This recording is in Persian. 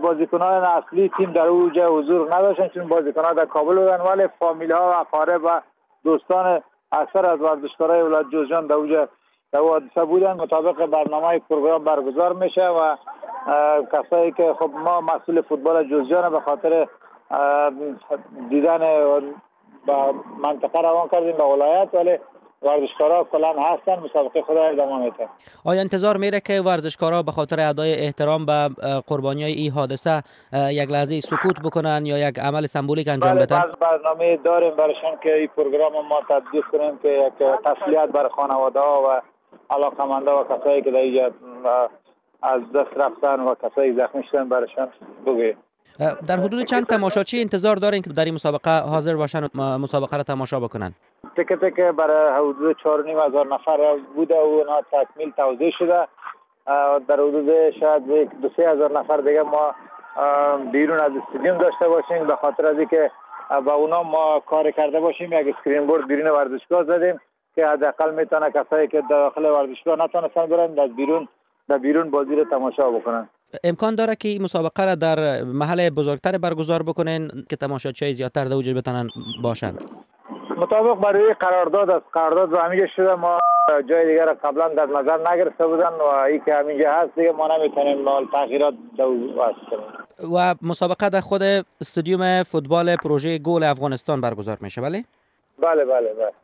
بازیکنان اصلی تیم در اونجا حضور نداشتن چون بازیکنان در کابل بودن، ولی فامیل ها و اقارب و دوستان اکثر از ورزشکارای ولایت جوزجان در اونجا در حادثه بودن. مطابق برنامه پروگرام برگزار میشه و کسایی که خب ما مسئول فوتبال جوزجان به خاطر دیدن با منطقه روان کردیم به ولایت، ولی ورزشکارا کلا هستن، مسابقه خود را ادامه میده. آیا انتظار میره که ورزشکارا به خاطر ادای احترام به قربانیای این حادثه یک لحظه سکوت بکنن یا یک عمل سمبولیک انجام بدن؟ بله، برنامه داریم برایشان که این پروگرام ما تطبیق کنیم که یک تسلیت بر خانواده ها و علاقمندا و کسایی که در اینجا از دست رفتن و کسایی زخمی شدن برایشان بگوییم. در حدود چند تماشاچی انتظار دارین که در این مسابقه حاضر باشن و مسابقه را تماشا بکنن؟ تیکت که برای حدود 4,500 نفر بوده و اونا تکمیل توزیع شده. در حدود شاید 2,000 نفر دیگه ما بیرون از استادیوم داشته باشیم، به خاطر از اینکه با اونا ما کار کرده باشیم. یک اسکرین بورد بیرون ورزشگاه زدیم که حداقل میتونه کسایی که داخل ورزشگاه نتونستن برن در بیرون بازی رو تماشا بکنن. امکان داره که مسابقه را در محل بزرگتر برگزار بکنین که تماشاچی زیادتر در وجود بتونن باشن؟ مطابق برای قرارداد و همینجا شده، ما جای دیگر را قبلا در نظر نگرفته بودن و این که همینجا هست دیگه ما نمیتونیم تغییرات کنیم. و مسابقه در خود استادیوم فوتبال پروژه گل افغانستان برگزار میشه، بله؟ بله.